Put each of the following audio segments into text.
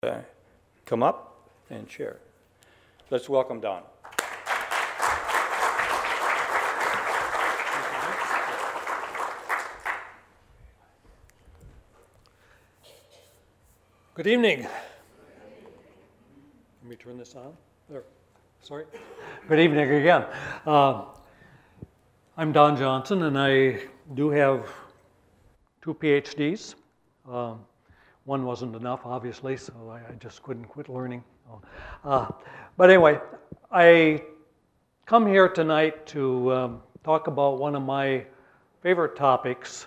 come up and share. Let's welcome Don. Good evening. Let me turn this on. There. Sorry. Good evening again. I'm Don Johnson, and I do have 2 PhDs. One wasn't enough, obviously, so I just couldn't quit learning. But anyway, I come here tonight to talk about one of my favorite topics.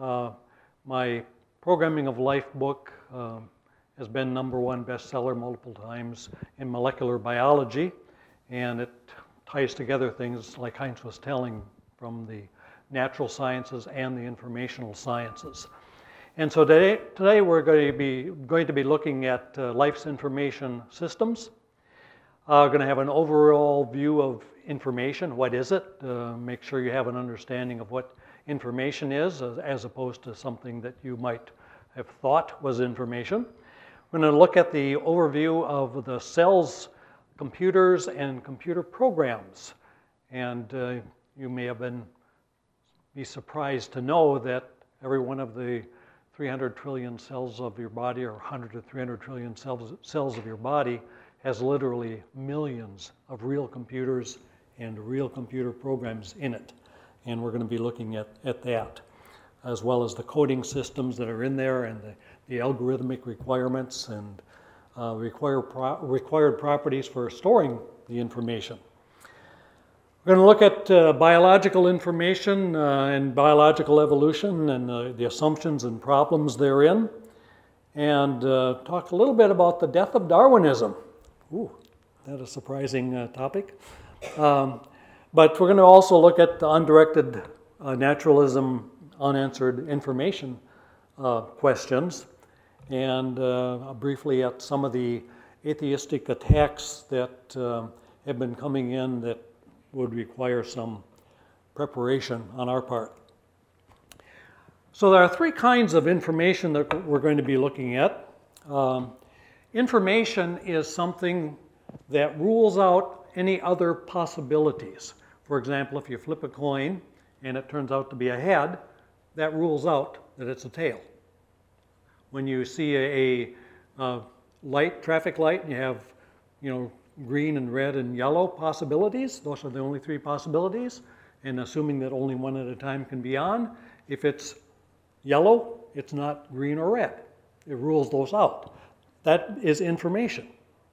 My Programming of Life book has been #1 bestseller multiple times in molecular biology, and it ties together things like Heinz was telling from the natural sciences and the informational sciences. And so today we're going to be looking at life's information systems. We're going to have an overall view of information. What is it? Make sure you have an understanding of what information is, as opposed to something that you might have thought was information. We're going to look at the overview of the cells, computers, and computer programs. And you may have be surprised to know that every one of the 300 trillion cells of your body, or 100 to 300 trillion cells of your body, has literally millions of real computers and real computer programs in it. And we're going to be looking at that, as well as the coding systems that are in there, and the algorithmic requirements and required properties for storing the information. We're going to look at biological information and biological evolution and the assumptions and problems therein, and talk a little bit about the death of Darwinism. Ooh, that's a surprising topic. But we're going to also look at the undirected naturalism, unanswered information questions, and briefly at some of the atheistic attacks that have been coming in that would require some preparation on our part. So there are 3 kinds of information that we're going to be looking at. Information is something that rules out any other possibilities. For example, if you flip a coin and it turns out to be a head, that rules out that it's a tail. When you see a traffic light, and you have, green and red and yellow possibilities, those are the only 3 possibilities, and assuming that only one at a time can be on, if it's yellow, it's not green or red. It rules those out. That is information.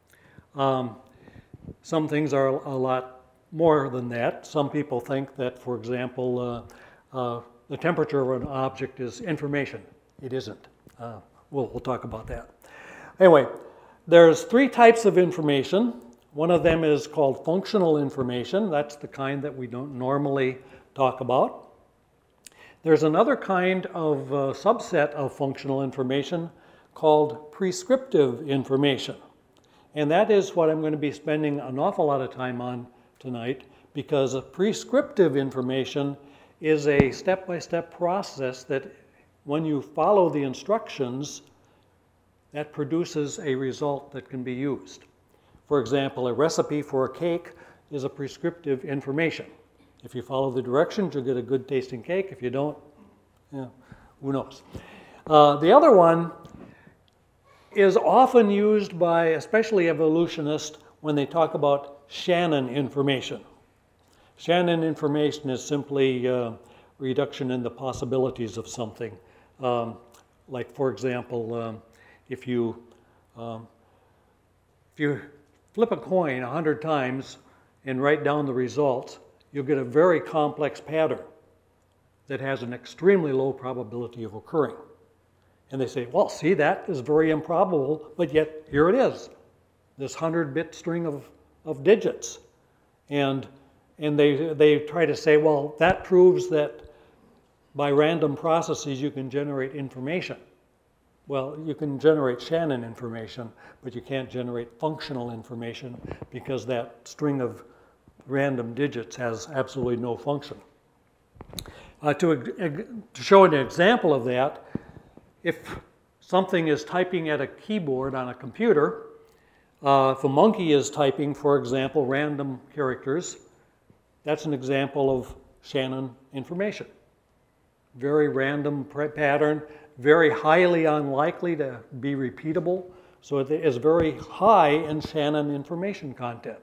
Some things are a lot more than that. Some people think that, for example, the temperature of an object is information. It isn't. We'll talk about that. Anyway, there's 3 types of information. One of them is called functional information. That's the kind that we don't normally talk about. There's another kind of subset of functional information called prescriptive information. And that is what I'm going to be spending an awful lot of time on tonight, because prescriptive information is a step-by-step process that when you follow the instructions, that produces a result that can be used. For example, a recipe for a cake is a prescriptive information. If you follow the directions, you'll get a good tasting cake. If you don't, who knows? The other one is often used by especially evolutionists when they talk about Shannon information. Shannon information is simply reduction in the possibilities of something. Like, for example, if you flip a coin 100 times and write down the results, you'll get a very complex pattern that has an extremely low probability of occurring. And they say, well, see, that is very improbable, but yet here it is, this 100-bit string of digits. And they try to say, well, that proves that by random processes you can generate information. Well, you can generate Shannon information, but you can't generate functional information because that string of random digits has absolutely no function. To show an example of that, if something is typing at a keyboard on a computer, if a monkey is typing, for example, random characters, that's an example of Shannon information. Very random pattern, very highly unlikely to be repeatable, so it is very high in Shannon information content.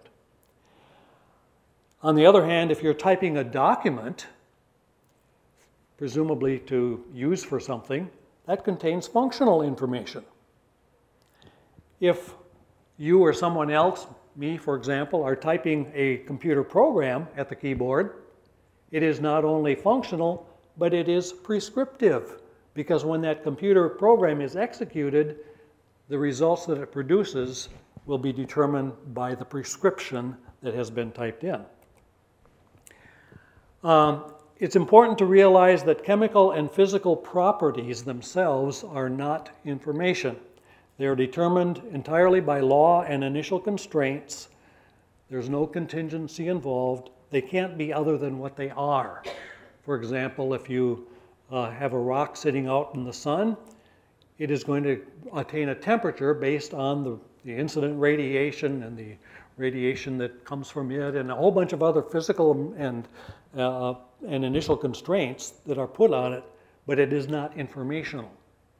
On the other hand, if you're typing a document, presumably to use for something, that contains functional information. If you or someone else, me for example, are typing a computer program at the keyboard, it is not only functional, but it is prescriptive, because when that computer program is executed, the results that it produces will be determined by the prescription that has been typed in. It's important to realize that chemical and physical properties themselves are not information. They are determined entirely by law and initial constraints. There's no contingency involved. They can't be other than what they are. For example, if you have a rock sitting out in the sun, it is going to attain a temperature based on the incident radiation and the radiation that comes from it and a whole bunch of other physical and initial constraints that are put on it, but it is not informational.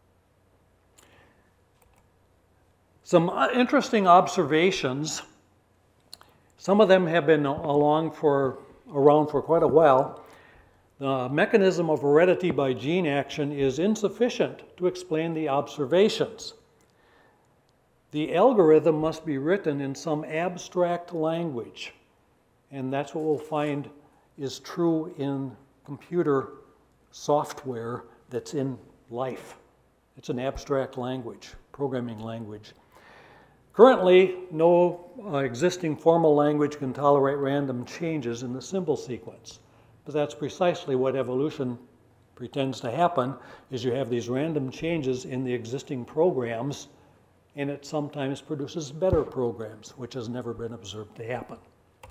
Some interesting observations, some of them have been around for quite a while. The mechanism of heredity by gene action is insufficient to explain the observations. The algorithm must be written in some abstract language, and that's what we'll find is true in computer software that's in life. It's an abstract language, programming language. Currently, no existing formal language can tolerate random changes in the symbol sequence. But that's precisely what evolution pretends to happen, is you have these random changes in the existing programs, and it sometimes produces better programs, which has never been observed to happen.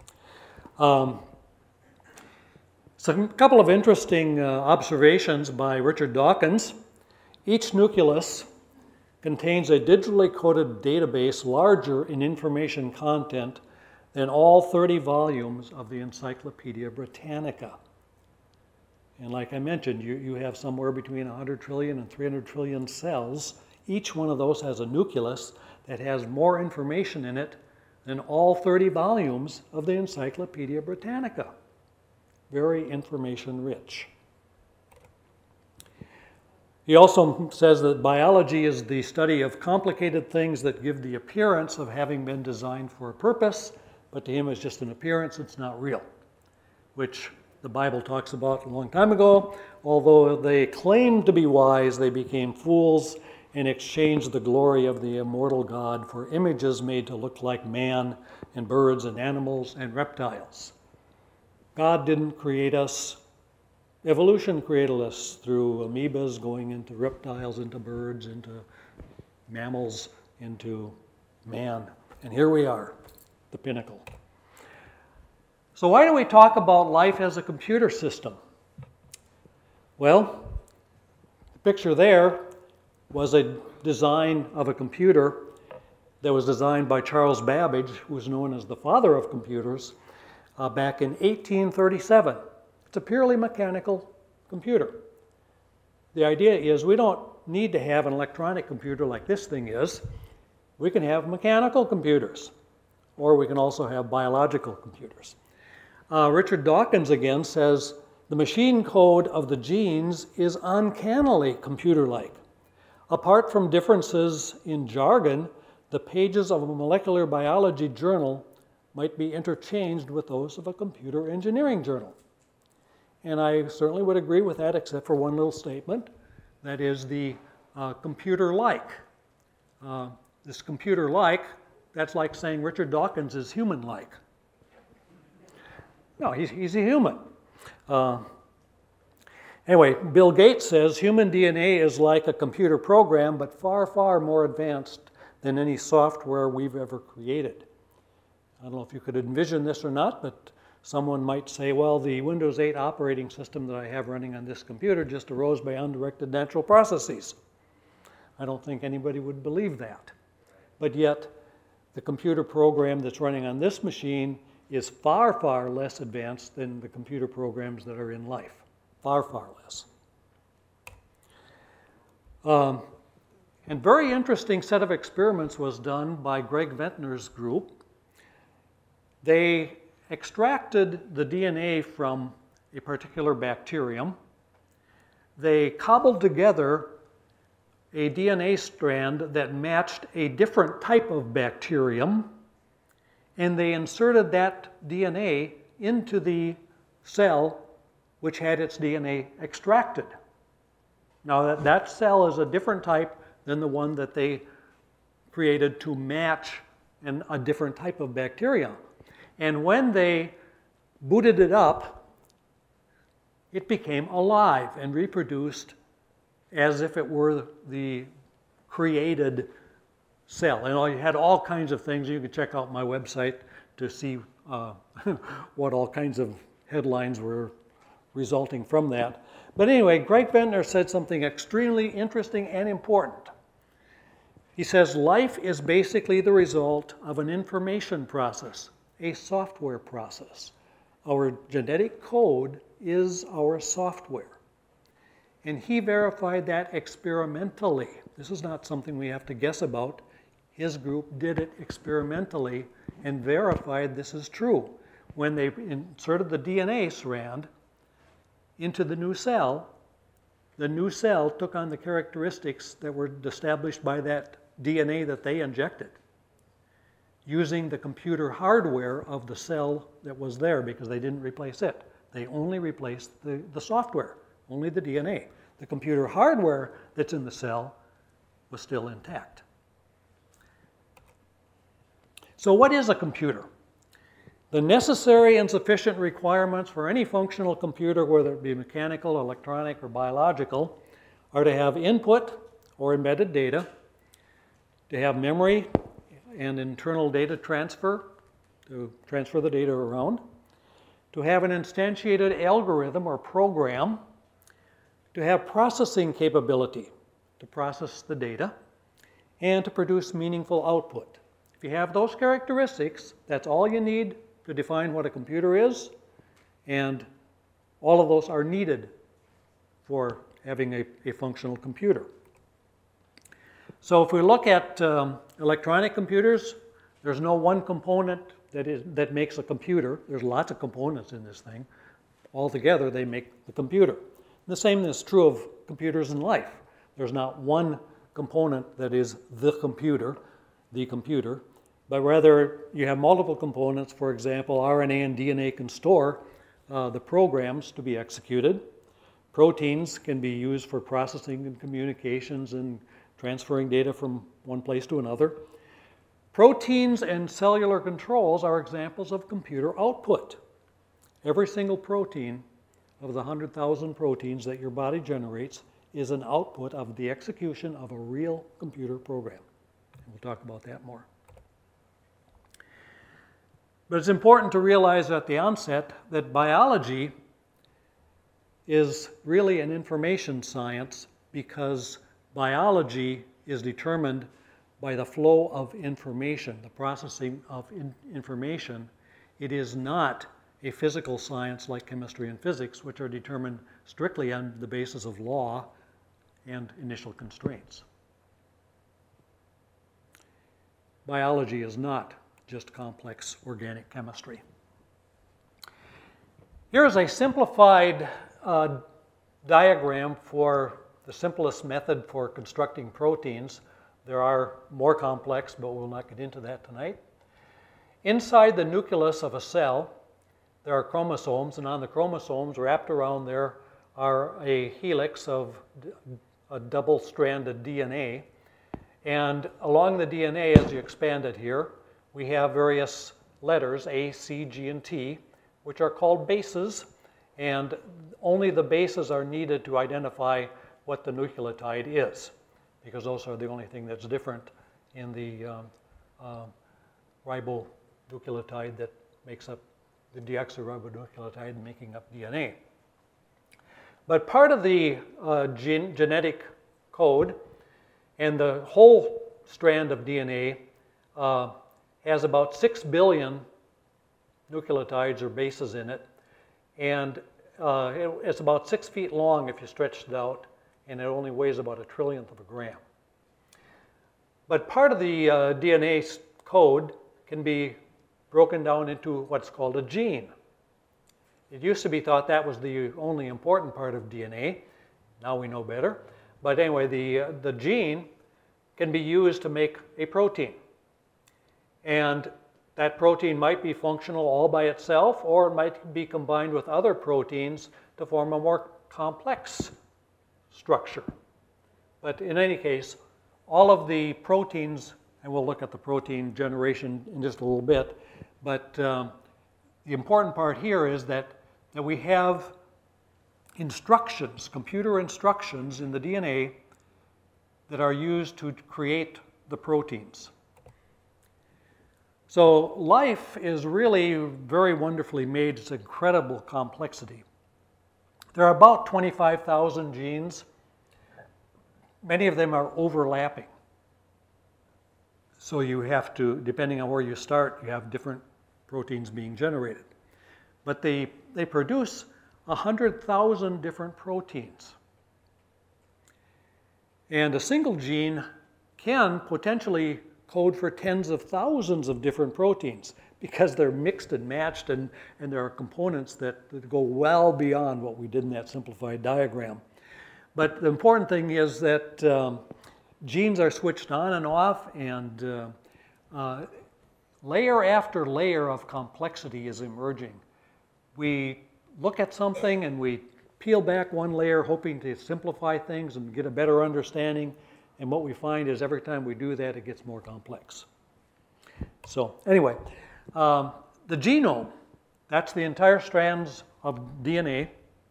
So a couple of interesting observations by Richard Dawkins. Each nucleus contains a digitally coded database larger in information content than all 30 volumes of the Encyclopedia Britannica. And like I mentioned, you have somewhere between 100 trillion and 300 trillion cells. Each one of those has a nucleus that has more information in it than all 30 volumes of the Encyclopedia Britannica. Very information rich. He also says that biology is the study of complicated things that give the appearance of having been designed for a purpose, but to him it's just an appearance, it's not real, which the Bible talks about a long time ago. Although they claimed to be wise, they became fools and exchanged the glory of the immortal God for images made to look like man and birds and animals and reptiles. God didn't create us. Evolution created us through amoebas going into reptiles, into birds, into mammals, into man. And here we are, the pinnacle. So why do we talk about life as a computer system? Well, the picture there was a design of a computer that was designed by Charles Babbage, who was known as the father of computers, back in 1837. It's a purely mechanical computer. The idea is we don't need to have an electronic computer like this thing is. We can have mechanical computers, or we can also have biological computers. Richard Dawkins again says, the machine code of the genes is uncannily computer-like. Apart from differences in jargon, the pages of a molecular biology journal might be interchanged with those of a computer engineering journal. And I certainly would agree with that, except for one little statement, that is the computer-like. This computer-like, that's like saying Richard Dawkins is human-like. No, he's a human. Anyway, Bill Gates says human DNA is like a computer program, but far, far more advanced than any software we've ever created. I don't know if you could envision this or not, but someone might say, well, the Windows 8 operating system that I have running on this computer just arose by undirected natural processes. I don't think anybody would believe that. But yet, the computer program that's running on this machine is far, far less advanced than the computer programs that are in life. Far, far less. And very interesting set of experiments was done by Greg Ventnor's group. They extracted the DNA from a particular bacterium. They cobbled together a DNA strand that matched a different type of bacterium, and they inserted that DNA into the cell which had its DNA extracted. Now that cell is a different type than the one that they created to match a different type of bacteria. And when they booted it up, it became alive and reproduced as if it were the created cell. And you had all kinds of things. You can check out my website to see what all kinds of headlines were resulting from that. But anyway, Greg Ventnor said something extremely interesting and important. He says, life is basically the result of an information process, a software process. Our genetic code is our software. And he verified that experimentally. This is not something we have to guess about. His group did it experimentally and verified this is true. When they inserted the DNA strand into the new cell took on the characteristics that were established by that DNA that they injected, using the computer hardware of the cell that was there, because they didn't replace it. They only replaced the software, only the DNA. The computer hardware that's in the cell was still intact. So what is a computer? The necessary and sufficient requirements for any functional computer, whether it be mechanical, electronic, or biological, are to have input or embedded data, to have memory and internal data transfer, to transfer the data around, to have an instantiated algorithm or program, to have processing capability, to process the data, and to produce meaningful output. If you have those characteristics, that's all you need to define what a computer is, and all of those are needed for having a functional computer. So if we look at electronic computers, there's no one component that makes a computer. There's lots of components in this thing. Altogether, they make the computer. The same is true of computers in life. There's not one component that is the computer, but rather you have multiple components. For example, RNA and DNA can store the programs to be executed. Proteins can be used for processing and communications and transferring data from one place to another. Proteins and cellular controls are examples of computer output. Every single protein of the 100,000 proteins that your body generates is an output of the execution of a real computer program. We'll talk about that more. But it's important to realize at the onset that biology is really an information science, because biology is determined by the flow of information, the processing of information. It is not a physical science like chemistry and physics, which are determined strictly on the basis of law and initial constraints. Biology is not just complex organic chemistry. Here is a simplified diagram for the simplest method for constructing proteins. There are more complex, but we'll not get into that tonight. Inside the nucleus of a cell, there are chromosomes, and on the chromosomes wrapped around there are a helix of a double-stranded DNA. And along the DNA, as you expand it here, we have various letters, A, C, G, and T, which are called bases, and only the bases are needed to identify what the nucleotide is, because those are the only thing that's different in the ribonucleotide that makes up the deoxyribonucleotide making up DNA. But part of the genetic code And the whole strand of DNA has about 6 billion nucleotides or bases in it, and it's about 6 feet long if you stretch it out, and it only weighs about 1/trillionth of a gram. But part of the DNA code can be broken down into what's called a gene. It used to be thought that was the only important part of DNA. Now we know better. But anyway, the gene can be used to make a protein. And that protein might be functional all by itself, or it might be combined with other proteins to form a more complex structure. But in any case, all of the proteins, and we'll look at the protein generation in just a little bit, but the important part here is that we have instructions, computer instructions in the DNA that are used to create the proteins. So life is really very wonderfully made. It's incredible complexity. There are about 25,000 genes. Many of them are overlapping. So you have to, depending on where you start, you have different proteins being generated. But they produce 100,000 different proteins. And a single gene can potentially code for tens of thousands of different proteins because they're mixed and matched, and there are components that go well beyond what we did in that simplified diagram. But the important thing is that genes are switched on and off, and layer after layer of complexity is emerging. We look at something and we peel back one layer hoping to simplify things and get a better understanding, and what we find is every time we do that, it gets more complex. So anyway, the genome, that's the entire strands of DNA.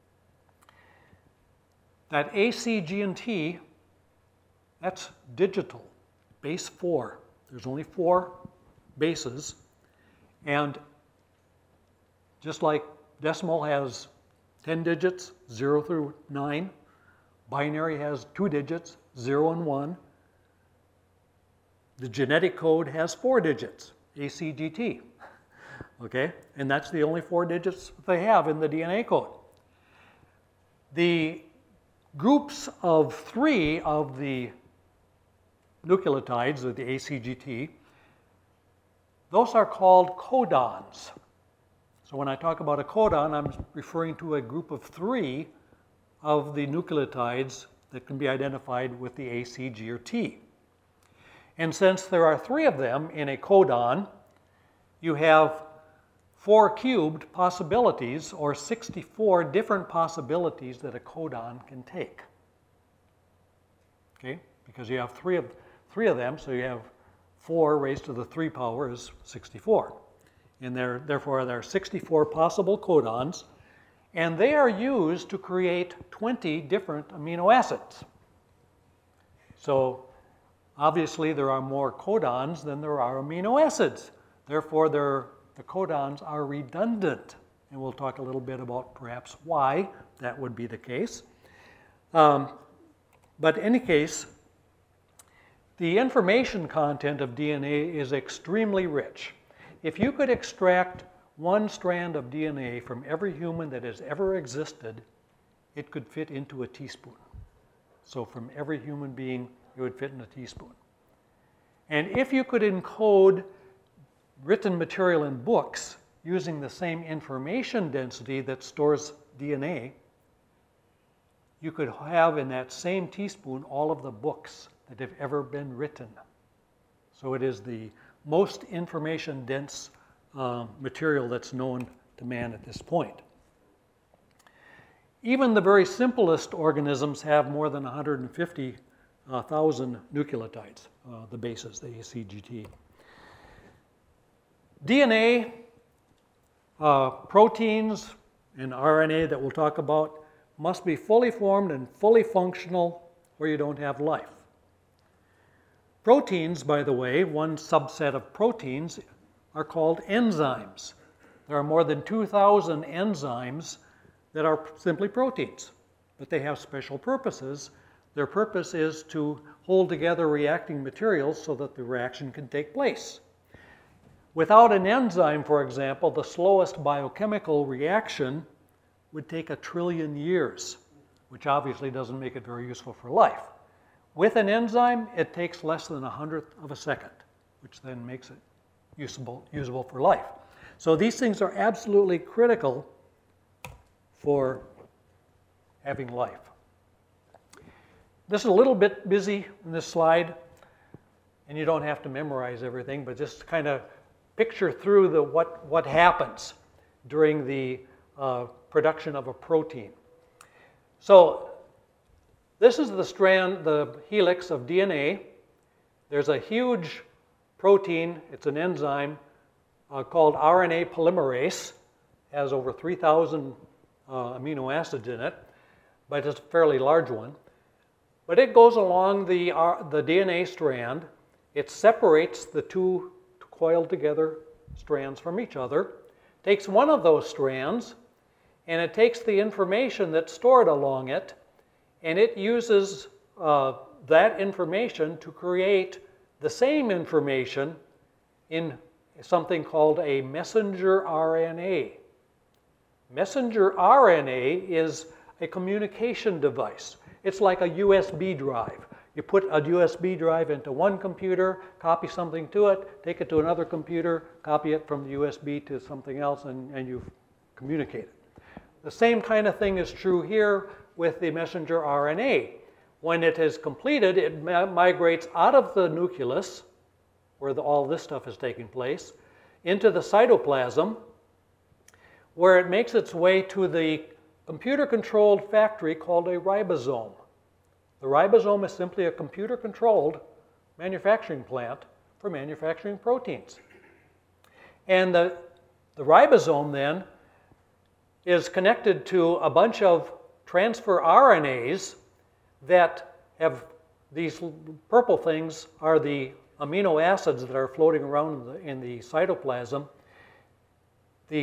That A, C, G, and T, that's digital, base 4. There's only 4 bases, and just like decimal has 10 digits, 0 through 9, binary has 2 digits, 0 and 1. The genetic code has 4 digits, A, C, G, T. Okay, and that's the only 4 digits they have in the DNA code. The groups of 3 of the nucleotides, of the ACGT, those are called codons. So when I talk about a codon, I'm referring to a group of 3 of the nucleotides that can be identified with the A, C, G, or T. And since there are 3 of them in a codon, you have 4 cubed possibilities, or 64 different possibilities that a codon can take. Okay, because you have three of them, so you have 4 raised to the 3 power is 64. And therefore there are 64 possible codons, and they are used to create 20 different amino acids. So obviously there are more codons than there are amino acids. Therefore the codons are redundant, and we'll talk a little bit about perhaps why that would be the case. But in any case, the information content of DNA is extremely rich. If you could extract one strand of DNA from every human that has ever existed, it could fit into a teaspoon. So from every human being, it would fit in a teaspoon. And if you could encode written material in books using the same information density that stores DNA, you could have in that same teaspoon all of the books that have ever been written. So it is the most information dense material that's known to man at this point. Even the very simplest organisms have more than 150,000 nucleotides, the bases, the ACGT. DNA, proteins, and RNA that we'll talk about must be fully formed and fully functional, or you don't have life. Proteins, by the way, one subset of proteins are called enzymes. There are more than 2,000 enzymes that are simply proteins, but they have special purposes Their purpose is to hold together reacting materials so that the reaction can take place. Without an enzyme, for example, the slowest biochemical reaction would take 1 trillion years, which obviously doesn't make it very useful for life. With an enzyme, it takes less than 1/100 of a second, which then makes it usable for life. So these things are absolutely critical for having life. This is a little bit busy in this slide, and you don't have to memorize everything, but just kind of picture through what happens during the production of a protein. So this is the strand, the helix of DNA. There's a huge protein, it's an enzyme called RNA polymerase, has over 3,000 amino acids in it, but it's a fairly large one. But it goes along the DNA strand, it separates the two coiled together strands from each other, takes one of those strands, and it takes the information that's stored along it, and it uses that information to create the same information in something called a messenger RNA. Messenger RNA is a communication device. It's like a USB drive. You put a USB drive into one computer, copy something to it, take it to another computer, copy it from the USB to something else, and you've communicated. The same kind of thing is true here with the messenger RNA. When it is completed, it migrates out of the nucleus, where all this stuff is taking place, into the cytoplasm, where it makes its way to the computer-controlled factory called a ribosome. The ribosome is simply a computer-controlled manufacturing plant for manufacturing proteins. And the ribosome then is connected to a bunch of transfer RNAs that have these purple things are the amino acids that are floating around in the cytoplasm. The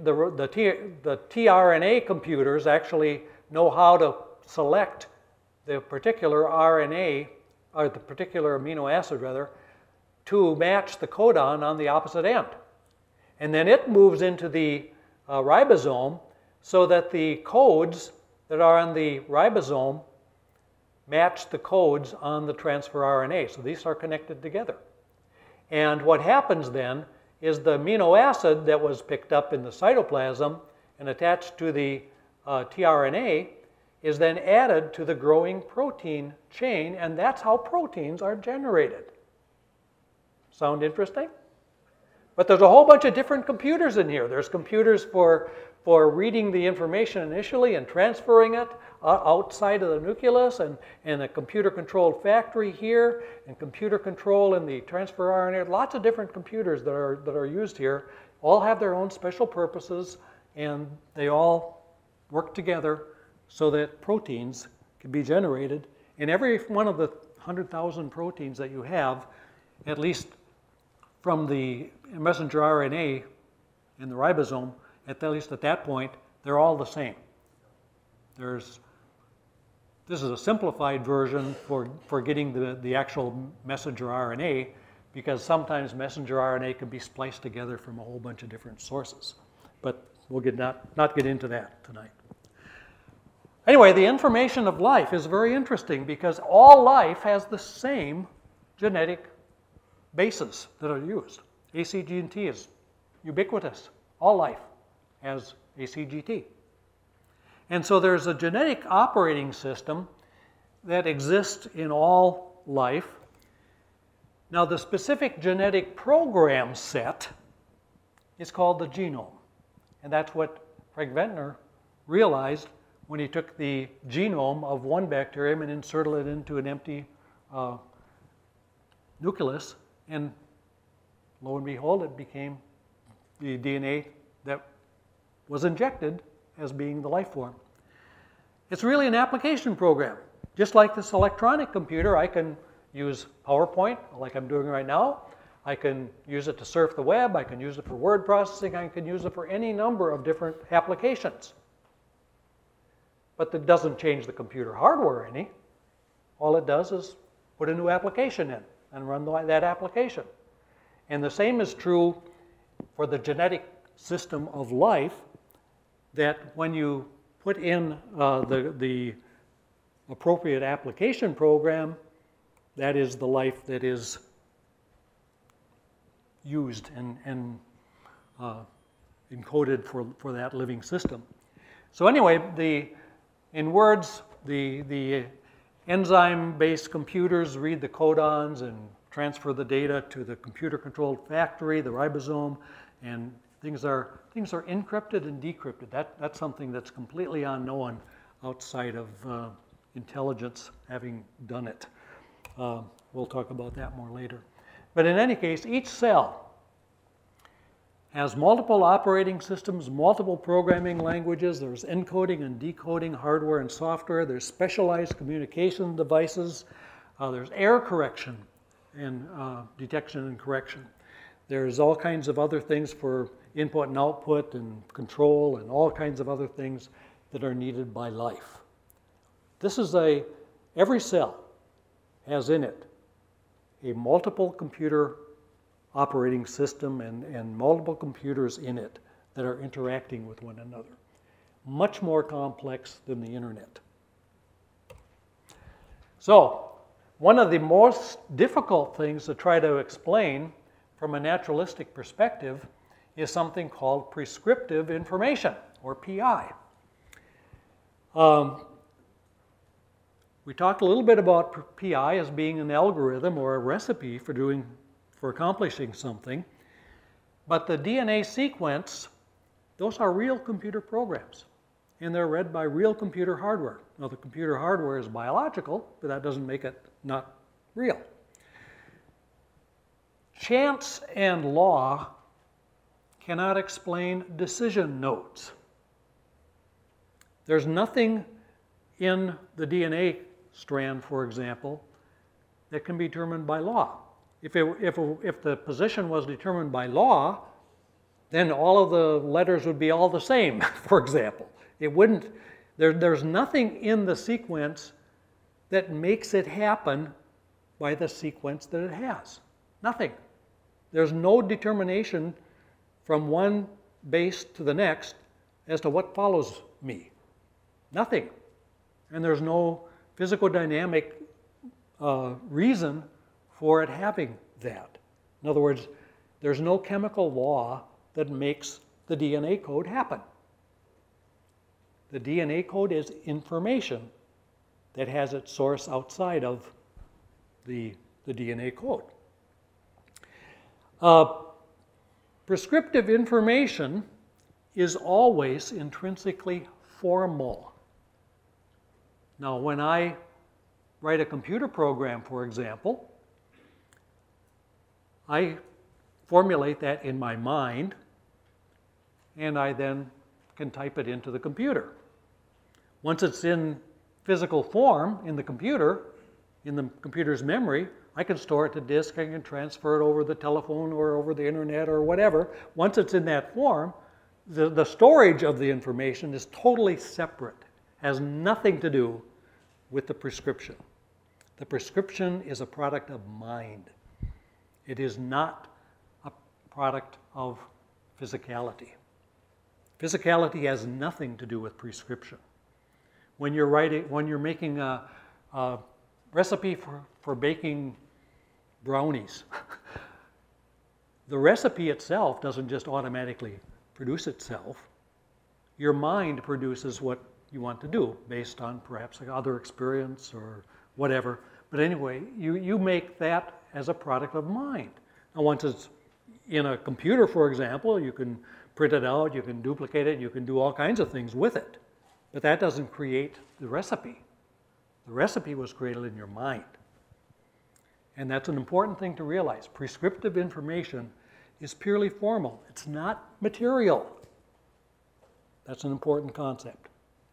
tRNA computers actually know how to select the particular RNA, or the particular amino acid rather, to match the codon on the opposite end. And then it moves into the ribosome so that the codes that are on the ribosome match the codes on the transfer RNA. So these are connected together. And what happens then is the amino acid that was picked up in the cytoplasm and attached to the tRNA is then added to the growing protein chain, and that's how proteins are generated. Sound interesting? But there's a whole bunch of different computers in here. There's computers for reading the information initially and transferring it outside of the nucleus, and a computer-controlled factory here, and computer control in the transfer RNA. Lots of different computers that are used here. All have their own special purposes, and they all work together so that proteins can be generated. And every one of the 100,000 proteins that you have, at least from the messenger RNA in the ribosome, at least at that point, they're all the same. This is a simplified version for getting the actual messenger RNA, because sometimes messenger RNA can be spliced together from a whole bunch of different sources. But we'll not get into that tonight. Anyway, the information of life is very interesting because all life has the same genetic bases that are used. ACGT is ubiquitous. All life has ACGT. And so there's a genetic operating system that exists in all life. Now, the specific genetic program set is called the genome. And that's what Craig Ventnor realized when he took the genome of one bacterium and inserted it into an empty nucleus, and lo and behold, it became the DNA that was injected as being the life form. It's really an application program. Just like this electronic computer, I can use PowerPoint like I'm doing right now. I can use it to surf the web. I can use it for word processing. I can use it for any number of different applications. But that doesn't change the computer hardware any. all it does is put a new application in and run that application. And the same is true for the genetic system of life, that when you put in the appropriate application program, that is the life that is used and encoded for that living system. So anyway, in words, the enzyme-based computers read the codons and transfer the data to the computer-controlled factory, the ribosome, and things are encrypted and decrypted. That's something that's completely unknown outside of intelligence having done it. We'll talk about that more later. But in any case, each cell has multiple operating systems, multiple programming languages. There's encoding and decoding hardware and software. There's specialized communication devices. There's error correction and detection and correction. There's all kinds of other things for input and output and control and all kinds of other things that are needed by life. This is every cell has in it a multiple computer operating system and multiple computers in it that are interacting with one another. Much more complex than the internet. So, one of the most difficult things to try to explain from a naturalistic perspective is something called prescriptive information, or PI. We talked a little bit about PI as being an algorithm or a recipe for accomplishing something, but the DNA sequence, those are real computer programs, and they're read by real computer hardware. Now, the computer hardware is biological, but that doesn't make it not real. Chance and law cannot explain decision nodes. There's nothing in the DNA strand, for example, that can be determined by law. If the position was determined by law, then all of the letters would be all the same, for example. It wouldn't, there's nothing in the sequence that makes it happen by the sequence that it has. Nothing. There's no determination from one base to the next as to what follows me. Nothing. And there's no physical-dynamic reason for it having that. In other words, there's no chemical law that makes the DNA code happen. The DNA code is information that has its source outside of the DNA code. Prescriptive information is always intrinsically formal. Now, when I write a computer program, for example, I formulate that in my mind, and I then can type it into the computer. Once it's in physical form in the computer's memory, I can store it to disk, I can transfer it over the telephone or over the internet or whatever. Once it's in that form, the storage of the information is totally separate, has nothing to do with the prescription. The prescription is a product of mind. It is not a product of physicality. Physicality has nothing to do with prescription. When you're making a recipe for baking brownies, the recipe itself doesn't just automatically produce itself. Your mind produces what you want to do based on perhaps other experience or whatever. But anyway, you make that as a product of mind. Now, once it's in a computer, for example, you can print it out, you can duplicate it, you can do all kinds of things with it. But that doesn't create the recipe. The recipe was created in your mind. And that's an important thing to realize. Prescriptive information is purely formal. It's not material. That's an important concept.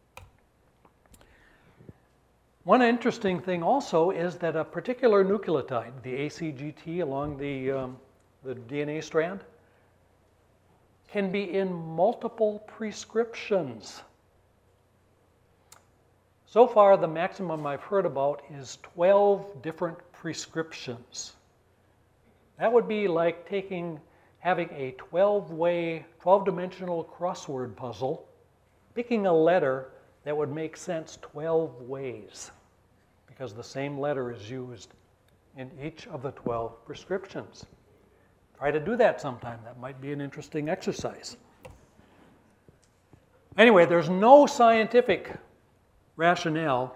One interesting thing also is that a particular nucleotide, the ACGT along the DNA strand, can be in multiple prescriptions. So far, the maximum I've heard about is 12 different prescriptions. That would be like having a 12-dimensional crossword puzzle, picking a letter that would make sense 12 ways, because the same letter is used in each of the 12 prescriptions. Try to do that sometime. That might be an interesting exercise. Anyway, there's no scientific rationale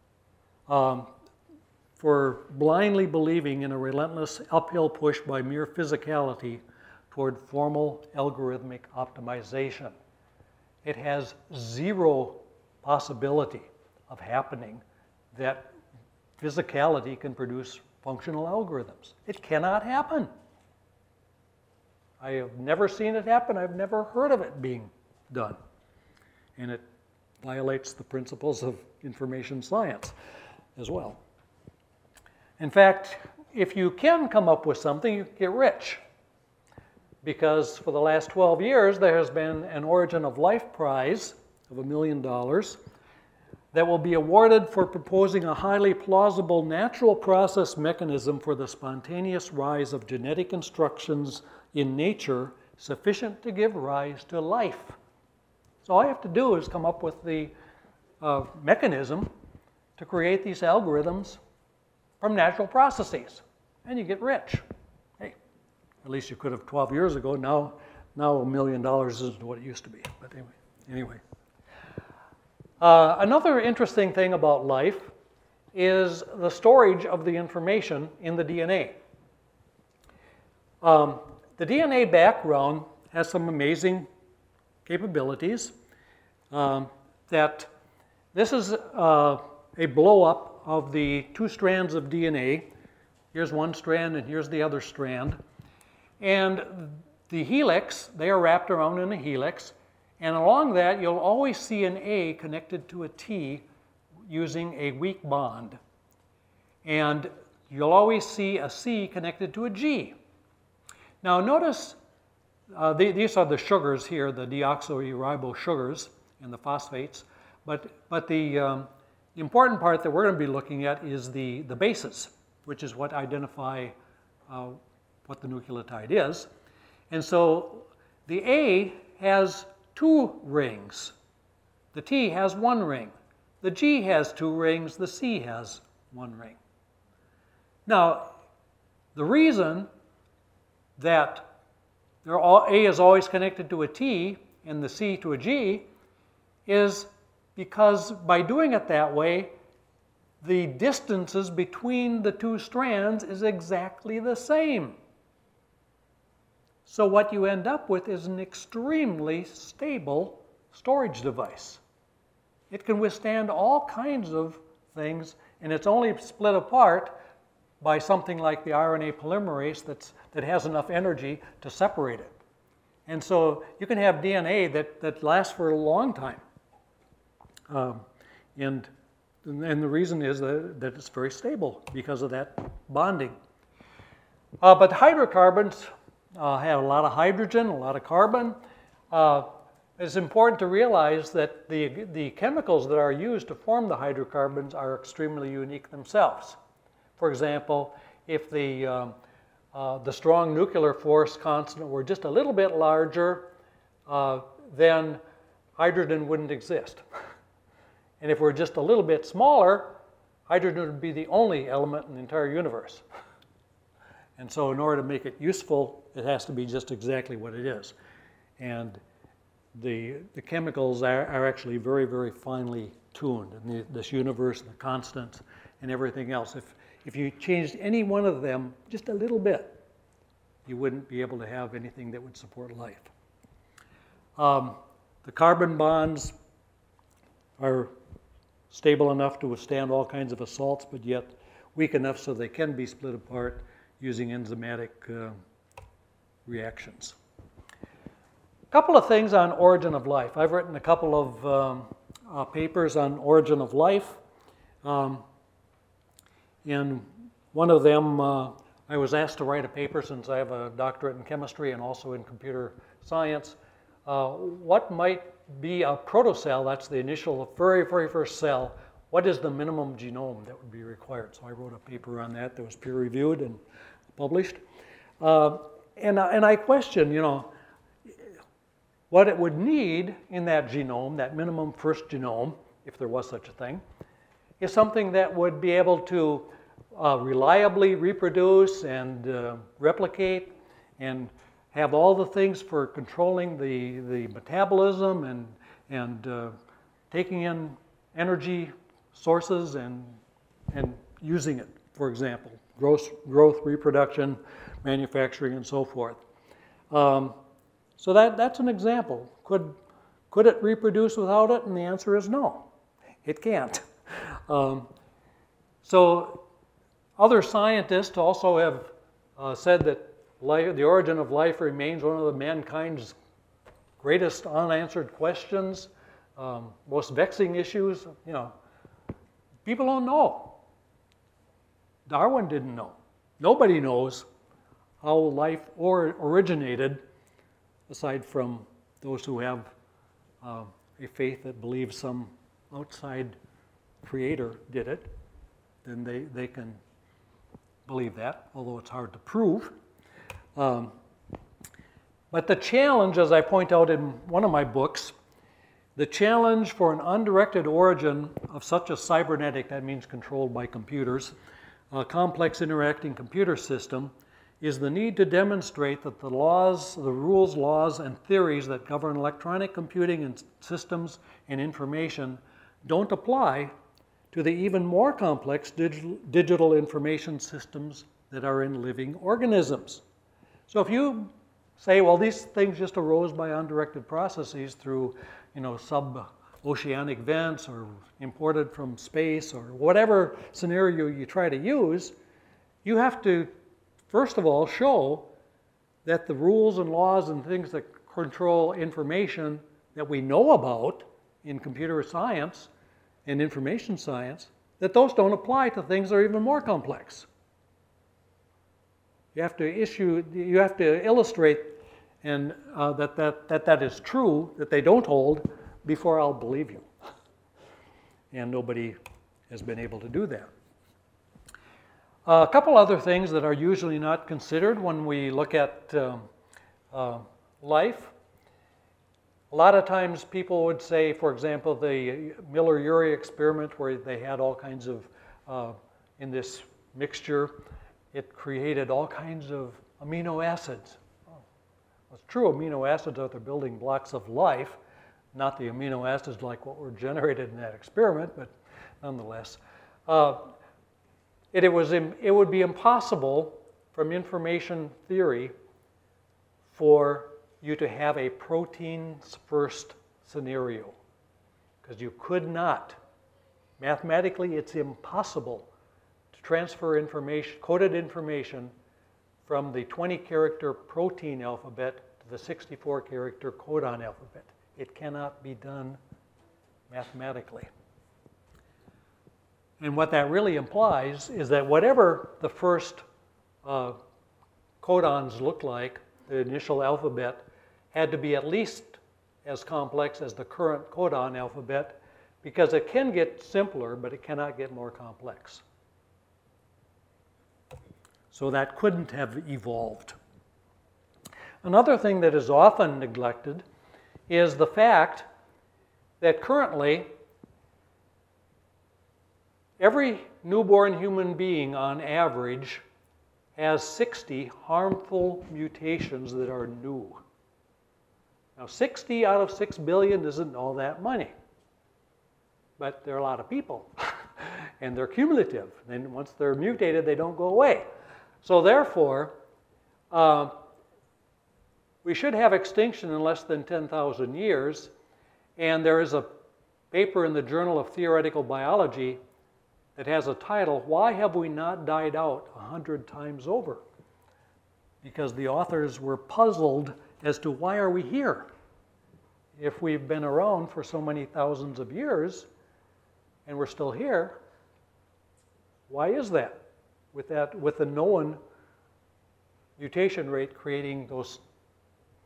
for blindly believing in a relentless uphill push by mere physicality toward formal algorithmic optimization. It has zero possibility of happening that physicality can produce functional algorithms. It cannot happen. I have never seen it happen. I've never heard of it being done. And it violates the principles of information science as well. In fact, if you can come up with something, you get rich. Because for the last 12 years, there has been an Origin of Life prize of $1 million that will be awarded for proposing a highly plausible natural process mechanism for the spontaneous rise of genetic instructions in nature sufficient to give rise to life. So all you have to do is come up with the mechanism to create these algorithms from natural processes, and you get rich. Hey, at least you could have 12 years ago. Now $1 million isn't what it used to be. But anyway. Another interesting thing about life is the storage of the information in the DNA. The DNA background has some amazing capabilities. That this is a blow-up of the two strands of DNA. Here's one strand and here's the other strand. And the helix, they are wrapped around in a helix. And along that, you'll always see an A connected to a T using a weak bond. And you'll always see a C connected to a G. Now notice, these are the sugars here, the deoxyribose sugars and the phosphates. But the important part that we're going to be looking at is the bases, which is what identify what the nucleotide is. And so the A has 2 rings. The T has 1 ring. The G has 2 rings. The C has 1 ring. Now, the reason that A is always connected to a T and the C to a G is because by doing it that way, the distances between the 2 strands is exactly the same. So what you end up with is an extremely stable storage device. It can withstand all kinds of things, and it's only split apart by something like the RNA polymerase that has enough energy to separate it. And so you can have DNA that lasts for a long time. And the reason is that it's very stable because of that bonding. But hydrocarbons have a lot of hydrogen, a lot of carbon. It's important to realize that the chemicals that are used to form the hydrocarbons are extremely unique themselves. For example, if the strong nuclear force constant were just a little bit larger, then hydrogen wouldn't exist. And if we're just a little bit smaller, hydrogen would be the only element in the entire universe. And so in order to make it useful, it has to be just exactly what it is. And the chemicals are actually very, very finely tuned in this universe, the constants, and everything else. If you changed any one of them just a little bit, you wouldn't be able to have anything that would support life. The carbon bonds are stable enough to withstand all kinds of assaults, but yet weak enough so they can be split apart using enzymatic reactions. A couple of things on origin of life. I've written a couple of papers on origin of life. In one of them, I was asked to write a paper, since I have a doctorate in chemistry and also in computer science. What might be a protocell, that's the initial, very, very first cell, what is the minimum genome that would be required? So I wrote a paper on that was peer-reviewed and published. And I questioned, what it would need in that genome, that minimum first genome, if there was such a thing, is something that would be able to reliably reproduce and replicate and have all the things for controlling the metabolism and taking in energy sources and using it, for example, growth, reproduction, manufacturing, and so forth. So that's an example. Could it reproduce without it? And the answer is no, it can't. So other scientists also have said that the origin of life remains one of mankind's greatest unanswered questions, most vexing issues. People don't know. Darwin didn't know. Nobody knows how life originated, aside from those who have a faith that believes some outside creator did it. Then they can believe that, although it's hard to prove. But the challenge, as I point out in one of my books, the challenge for an undirected origin of such a cybernetic, that means controlled by computers, a complex interacting computer system, is the need to demonstrate that the rules, laws, and theories that govern electronic computing and systems and information don't apply to the even more complex digital information systems that are in living organisms. So if you say, well, these things just arose by undirected processes through, sub-oceanic vents or imported from space or whatever scenario you try to use, you have to, first of all, show that the rules and laws and things that control information that we know about in computer science and information science, that those don't apply to things that are even more complex. You have to illustrate and that is true, that they don't hold, before I'll believe you. And nobody has been able to do that. A couple other things that are usually not considered when we look at life. A lot of times people would say, for example, the Miller-Urey experiment, where they had all kinds of, in this mixture, it created all kinds of amino acids. It's true, amino acids are the building blocks of life, not the amino acids like what were generated in that experiment, but nonetheless. It would be impossible from information theory for you to have a proteins first scenario, because you could not. Mathematically, it's impossible to transfer information, coded information, from the 20-character protein alphabet to the 64-character codon alphabet. It cannot be done mathematically. And what that really implies is that whatever the first codons looked like, the initial alphabet, had to be at least as complex as the current codon alphabet, because it can get simpler, but it cannot get more complex. So that couldn't have evolved. Another thing that is often neglected is the fact that currently every newborn human being on average has 60 harmful mutations that are new. Now 60 out of 6 billion isn't all that many, but there are a lot of people and they're cumulative. And once they're mutated, they don't go away. So therefore, we should have extinction in less than 10,000 years, and there is a paper in the Journal of Theoretical Biology that has a title, "Why Have We Not Died Out 100 Times Over?" Because the authors were puzzled as to why are we here? If we've been around for so many thousands of years and we're still here, why is that? With the known mutation rate creating those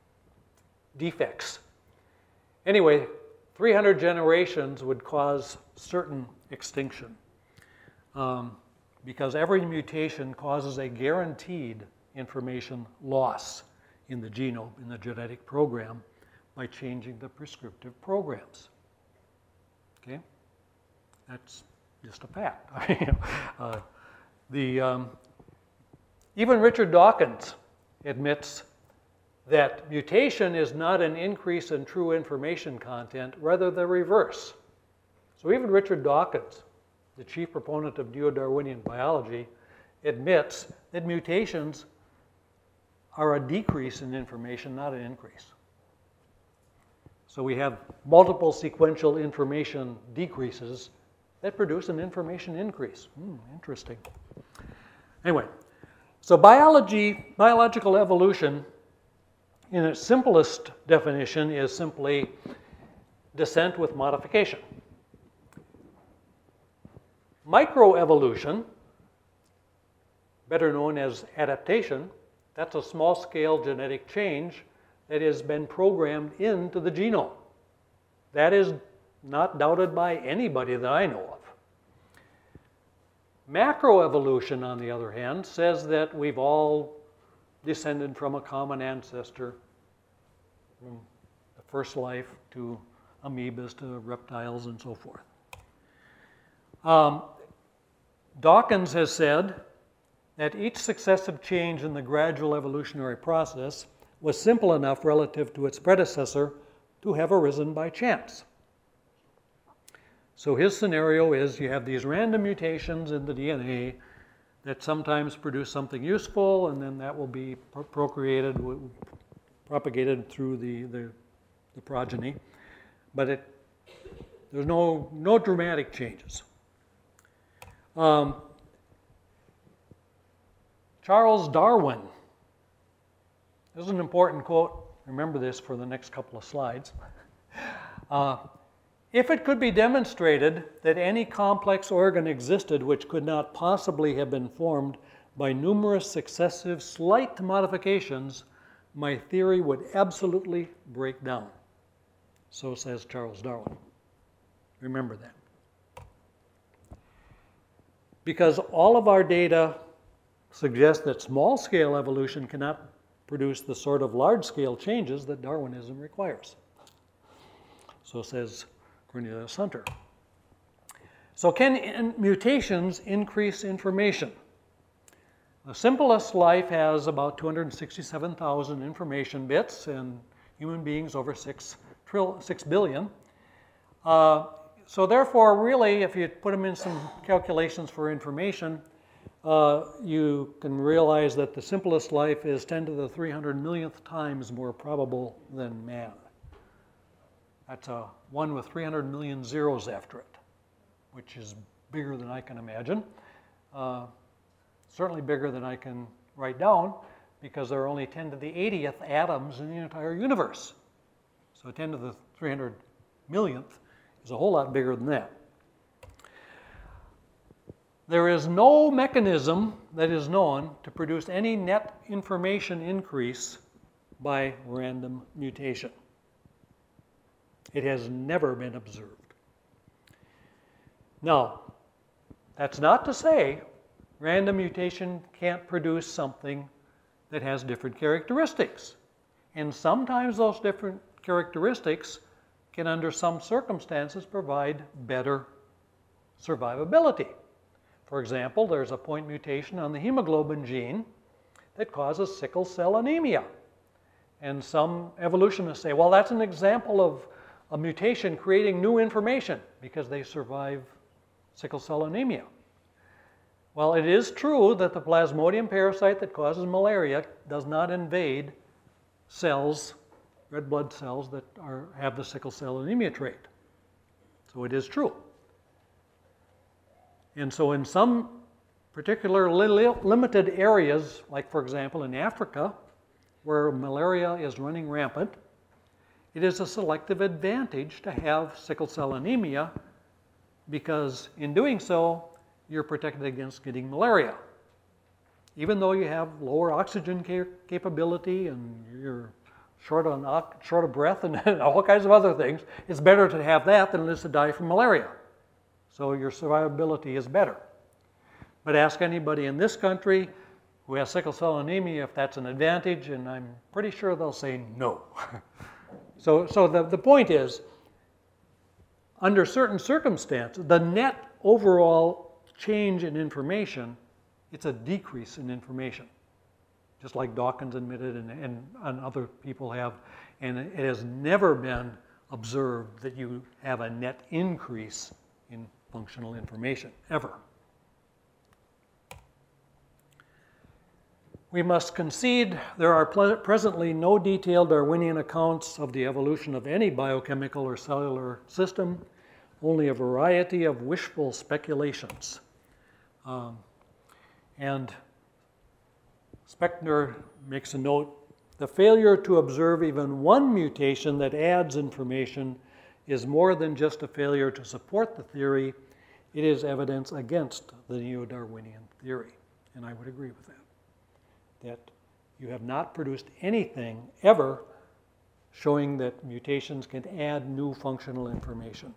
defects. Anyway, 300 generations would cause certain extinction. Because every mutation causes a guaranteed information loss in the genome, in the genetic program, by changing the prescriptive programs. Okay? That's just a fact. Even Richard Dawkins admits that mutation is not an increase in true information content, rather the reverse. So even Richard Dawkins, the chief proponent of neo-Darwinian biology, admits that mutations are a decrease in information, not an increase. So we have multiple sequential information decreases that produce an information increase. Interesting. Anyway, so biological evolution, in its simplest definition, is simply descent with modification. Microevolution, better known as adaptation, that's a small-scale genetic change that has been programmed into the genome. That is not doubted by anybody that I know of. Macroevolution, on the other hand, says that we've all descended from a common ancestor, from the first life to amoebas to reptiles and so forth. Dawkins has said that each successive change in the gradual evolutionary process was simple enough relative to its predecessor to have arisen by chance. So his scenario is you have these random mutations in the DNA that sometimes produce something useful, and then that will be propagated through the progeny. But there's no dramatic changes. Charles Darwin. This is an important quote. Remember this for the next couple of slides. If it could be demonstrated that any complex organ existed which could not possibly have been formed by numerous successive slight modifications, my theory would absolutely break down. So says Charles Darwin. Remember that. Because all of our data suggests that small-scale evolution cannot produce the sort of large-scale changes that Darwinism requires. So says Cornelius Hunter. So can mutations increase information? The simplest life has about 267,000 information bits, and human beings over 6 billion. So therefore, really, if you put them in some calculations for information, you can realize that the simplest life is 10 to the 300 millionth times more probable than man. That's a 1 with 300 million zeros after it, which is bigger than I can imagine. Certainly bigger than I can write down, because there are only 10 to the 80th atoms in the entire universe. So 10 to the 300 millionth is a whole lot bigger than that. There is no mechanism that is known to produce any net information increase by random mutation. It has never been observed. Now, that's not to say random mutation can't produce something that has different characteristics. And sometimes those different characteristics can, under some circumstances, provide better survivability. For example, there's a point mutation on the hemoglobin gene that causes sickle cell anemia. And some evolutionists say, well, that's an example of a mutation creating new information because they survive sickle cell anemia. Well, it is true that the Plasmodium parasite that causes malaria does not invade cells, red blood cells that have the sickle cell anemia trait. So it is true. And so in some particular limited areas, like for example in Africa, where malaria is running rampant, it is a selective advantage to have sickle cell anemia, because in doing so, you're protected against getting malaria. Even though you have lower oxygen capability and you're short of breath and all kinds of other things, it's better to have that than it is to die from malaria. So your survivability is better. But ask anybody in this country who has sickle cell anemia if that's an advantage, and I'm pretty sure they'll say no. So the point is, under certain circumstances, the net overall change in information, it's a decrease in information, just like Dawkins admitted and other people have, and it has never been observed that you have a net increase in functional information, ever. We must concede there are presently no detailed Darwinian accounts of the evolution of any biochemical or cellular system, only a variety of wishful speculations. And Spechner makes a note, the failure to observe even one mutation that adds information is more than just a failure to support the theory, it is evidence against the neo-Darwinian theory. And I would agree with that. That you have not produced anything ever showing that mutations can add new functional information.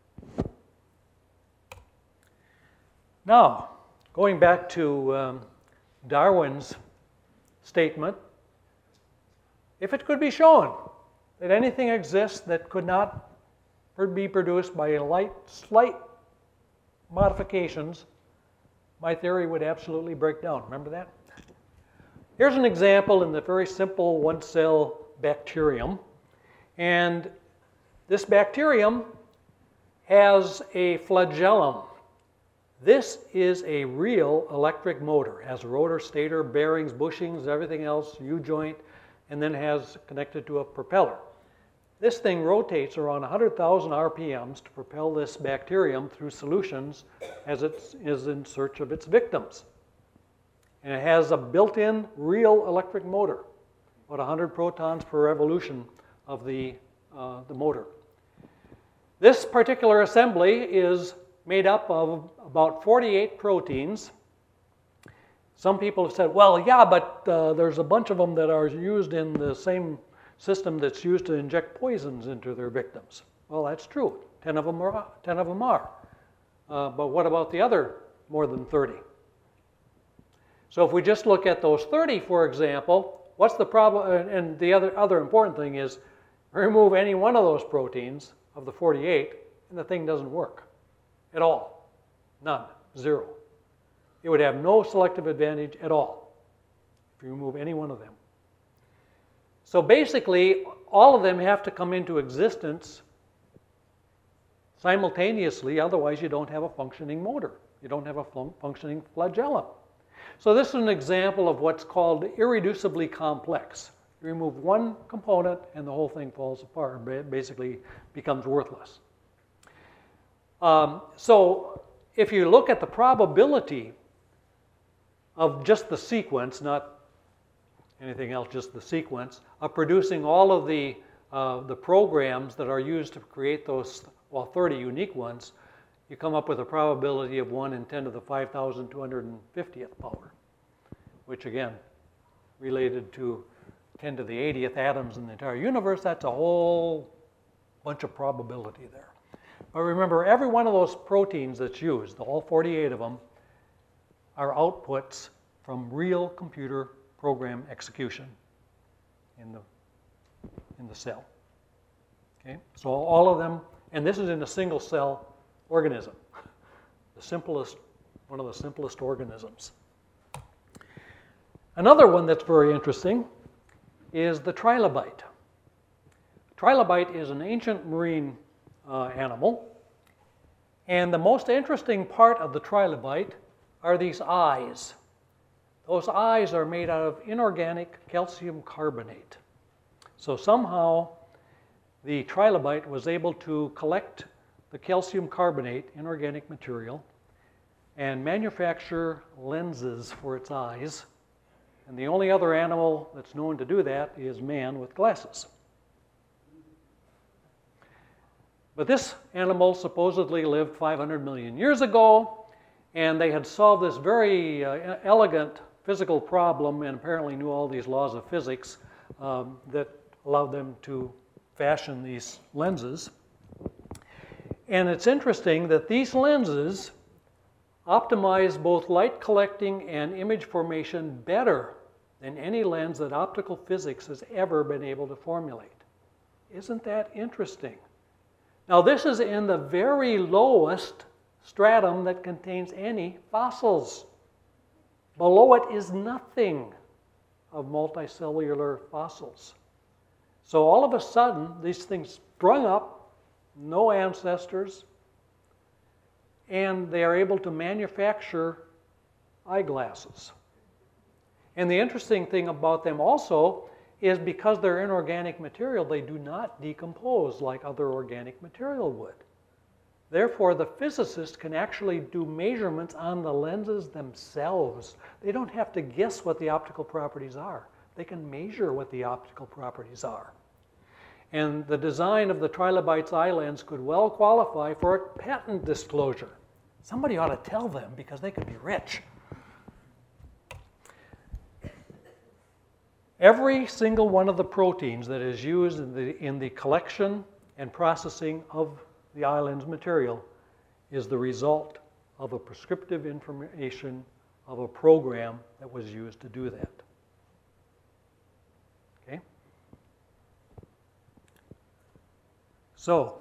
Now, going back to Darwin's statement, if it could be shown that anything exists that could not be produced by slight modifications, my theory would absolutely break down. Remember that? Here's an example in the very simple one-cell bacterium. And this bacterium has a flagellum. This is a real electric motor. It has a rotor, stator, bearings, bushings, everything else, U-joint, and then has connected to a propeller. This thing rotates around 100,000 RPMs to propel this bacterium through solutions as it is in search of its victims. And it has a built-in real electric motor, about 100 protons per revolution of the motor. This particular assembly is made up of about 48 proteins. Some people have said, well, yeah, but there's a bunch of them that are used in the same system that's used to inject poisons into their victims. Well, that's true. 10 of them are. But what about the other more than 30? So if we just look at those 30, for example, what's the problem? And the other important thing is remove any one of those proteins of the 48 and the thing doesn't work at all. None. Zero. It would have no selective advantage at all if you remove any one of them. So basically, all of them have to come into existence simultaneously, otherwise you don't have a functioning motor. You don't have a functioning flagellum. So this is an example of what's called irreducibly complex. You remove one component and the whole thing falls apart, basically becomes worthless. So if you look at the probability of just the sequence, not anything else, just the sequence, of producing all of the programs that are used to create those, 30 unique ones, you come up with a probability of 1 in 10 to the 5,250th power, which again, related to 10 to the 80th atoms in the entire universe, that's a whole bunch of probability there. But remember, every one of those proteins that's used, all 48 of them, are outputs from real computer program execution in the cell. Okay? So all of them, and this is in a single cell organism, one of the simplest organisms. Another one that's very interesting is the trilobite. Trilobite is an ancient marine animal, and the most interesting part of the trilobite are these eyes. Those eyes are made out of inorganic calcium carbonate. So somehow the trilobite was able to collect the calcium carbonate, inorganic material, and manufacture lenses for its eyes. And the only other animal that's known to do that is man with glasses. But this animal supposedly lived 500 million years ago, and they had solved this very elegant physical problem and apparently knew all these laws of physics that allowed them to fashion these lenses. And it's interesting that these lenses optimize both light collecting and image formation better than any lens that optical physics has ever been able to formulate. Isn't that interesting? Now, this is in the very lowest stratum that contains any fossils. Below it is nothing of multicellular fossils. So all of a sudden, these things sprung up, no ancestors, and they are able to manufacture eyeglasses. And the interesting thing about them also is because they're inorganic material, they do not decompose like other organic material would. Therefore, the physicist can actually do measurements on the lenses themselves. They don't have to guess what the optical properties are. They can measure what the optical properties are. And the design of the Trilobites eye lens could well qualify for a patent disclosure. Somebody ought to tell them because they could be rich. Every single one of the proteins that is used in the collection and processing of the eye lens material is the result of a prescriptive information of a program that was used to do that. Okay? So,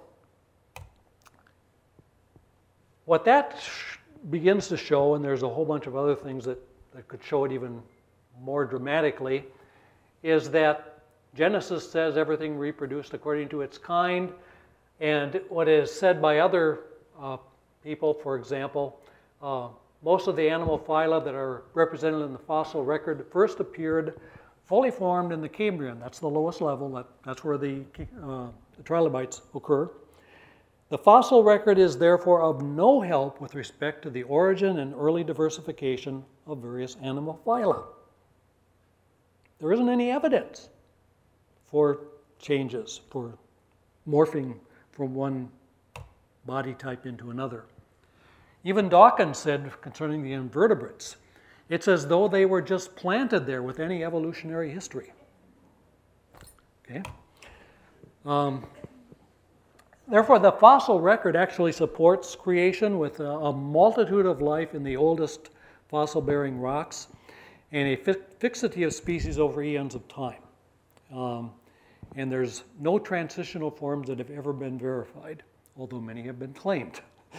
what that begins to show, and there's a whole bunch of other things that could show it even more dramatically, is that Genesis says everything reproduced according to its kind, and what is said by other people, for example, most of the animal phyla that are represented in the fossil record first appeared fully formed in the Cambrian. That's the lowest level. That's where the trilobites occur. The fossil record is therefore of no help with respect to the origin and early diversification of various animal phyla. There isn't any evidence for changes, for morphing from one body type into another. Even Dawkins said concerning the invertebrates, it's as though they were just planted there with any evolutionary history. Okay? Therefore, the fossil record actually supports creation with a multitude of life in the oldest fossil-bearing rocks and a fixity of species over eons of time. And there's no transitional forms that have ever been verified, although many have been claimed.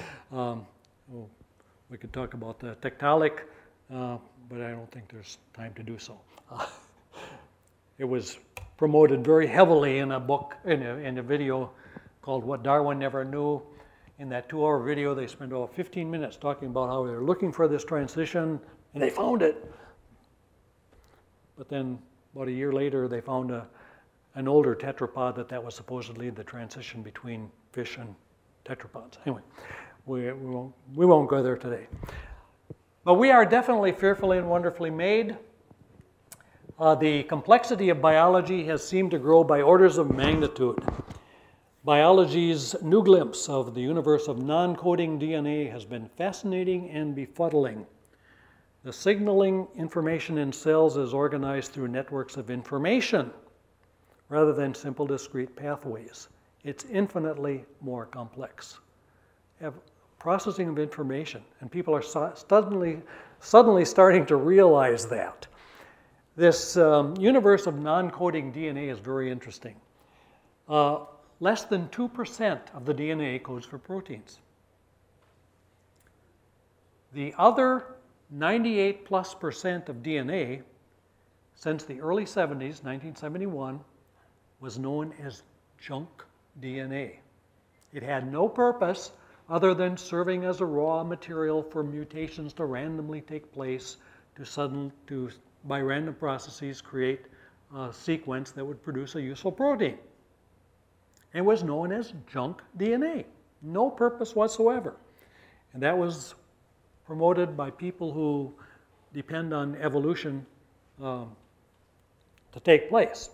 We could talk about the Tiktaalik, but I don't think there's time to do so. It was promoted very heavily in a book, in a video called What Darwin Never Knew. In that 2-hour video, they spent about 15 minutes talking about how they were looking for this transition, and they found it. But then, about a year later, they found an older tetrapod that was supposedly the transition between fish and tetrapods. Anyway, we won't go there today. But we are definitely fearfully and wonderfully made. The complexity of biology has seemed to grow by orders of magnitude. Biology's new glimpse of the universe of non-coding DNA has been fascinating and befuddling. The signaling information in cells is organized through networks of information rather than simple discrete pathways. It's infinitely more complex. Processing of information, and people are suddenly starting to realize that. This universe of non-coding DNA is very interesting. Less than 2% of the DNA codes for proteins. The other 98+% of DNA since the early 70s, 1971, was known as junk DNA. It had no purpose other than serving as a raw material for mutations to randomly take place to by random processes, create a sequence that would produce a useful protein. It was known as junk DNA. No purpose whatsoever. And that was promoted by people who depend on evolution to take place.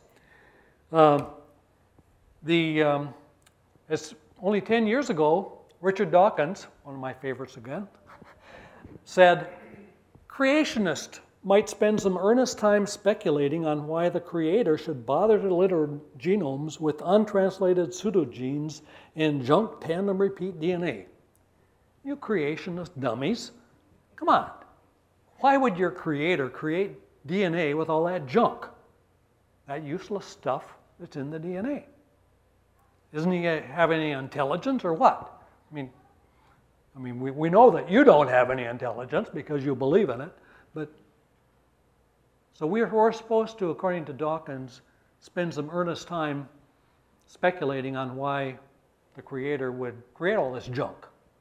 It's only 10 years ago, Richard Dawkins, one of my favorites again, said, creationists might spend some earnest time speculating on why the Creator should bother to litter genomes with untranslated pseudogenes and junk tandem repeat DNA. You creationist dummies, come on. Why would your Creator create DNA with all that junk? That useless stuff that's in the DNA. Doesn't he have any intelligence or what? I mean, we know that you don't have any intelligence because you believe in it, but so we're supposed to, according to Dawkins, spend some earnest time speculating on why the Creator would create all this junk.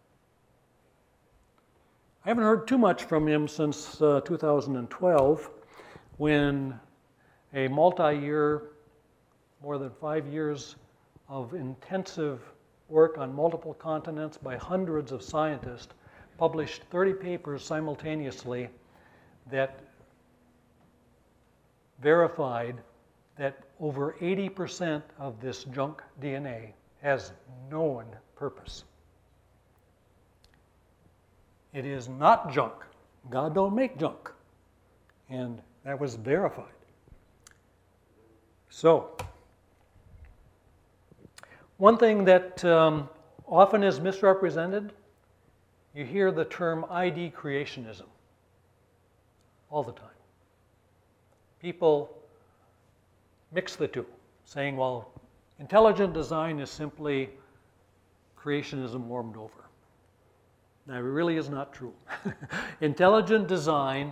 I haven't heard too much from him since 2012, when a multi-year, more than 5 years of intensive work on multiple continents by hundreds of scientists published 30 papers simultaneously that verified that over 80% of this junk DNA has known purpose. It is not junk. God don't make junk. And that was verified. So, one thing that often is misrepresented, you hear the term ID creationism all the time. People mix the two, saying, well, intelligent design is simply creationism warmed over. Now, it really is not true. Intelligent design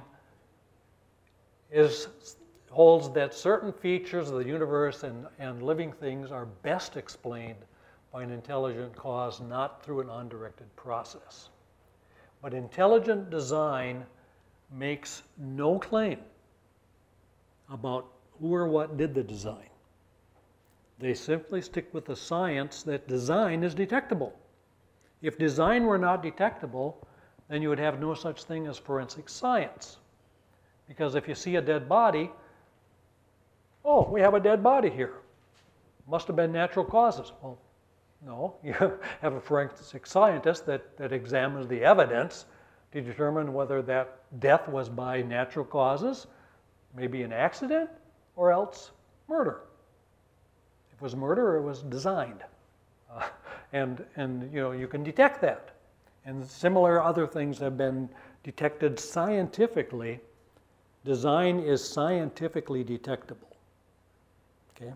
holds that certain features of the universe and living things are best explained by an intelligent cause, not through an undirected process. But intelligent design makes no claim about who or what did the design. They simply stick with the science that design is detectable. If design were not detectable, then you would have no such thing as forensic science. Because if you see a dead body, oh, we have a dead body here. Must have been natural causes. Well, no, you have a forensic scientist that examines the evidence to determine whether that death was by natural causes, maybe an accident, or else murder. If it was murder, it was designed. And you can detect that. And similar other things have been detected scientifically. Design is scientifically detectable. Okay?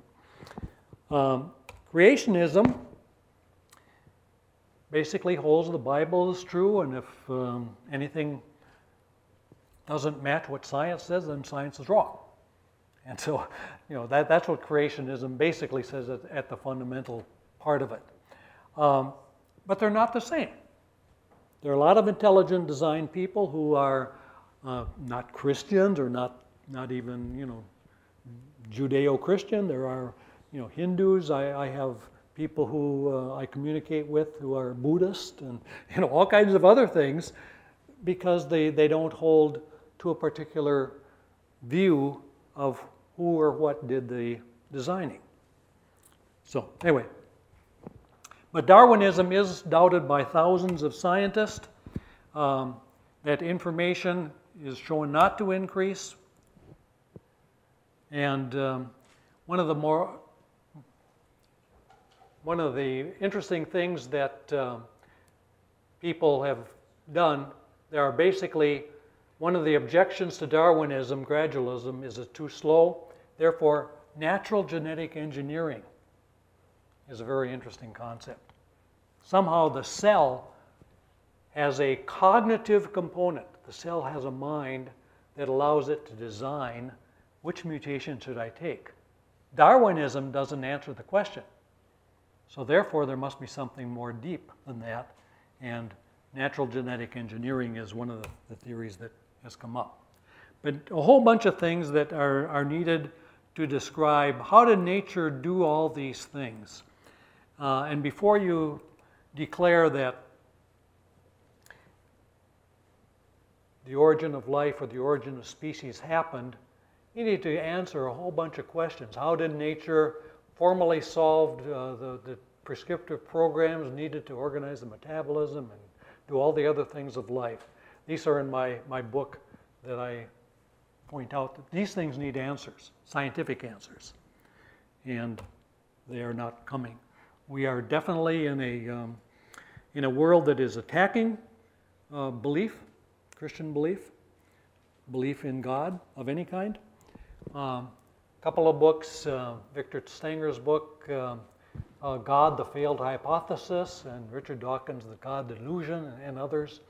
Creationism basically holds the Bible is true, and if anything doesn't match what science says, then science is wrong. And so, that's what creationism basically says at the fundamental part of it. But they're not the same. There are a lot of intelligent design people who are not Christians or not even Judeo-Christian. There are Hindus. I have people who I communicate with who are Buddhist and all kinds of other things, because they don't hold to a particular view of who or what did the designing. So anyway. But Darwinism is doubted by thousands of scientists. That information is shown not to increase. And one of the interesting things that people have done, there are basically, one of the objections to Darwinism, gradualism, is it's too slow. Therefore, natural genetic engineering is a very interesting concept. Somehow the cell has a cognitive component. The cell has a mind that allows it to design which mutation should I take. Darwinism doesn't answer the question. So therefore there must be something more deep than that, and natural genetic engineering is one of the theories that has come up. But a whole bunch of things that are needed to describe how did nature do all these things. And before you declare that the origin of life or the origin of species happened, you need to answer a whole bunch of questions. How did nature formally solve the prescriptive programs needed to organize the metabolism and do all the other things of life? These are in my book that I point out that these things need answers, scientific answers, and they are not coming. We are definitely in a world that is attacking belief, Christian belief in God of any kind. A couple of books, Victor Stanger's book, God, the Failed Hypothesis, and Richard Dawkins, The God Delusion, and others.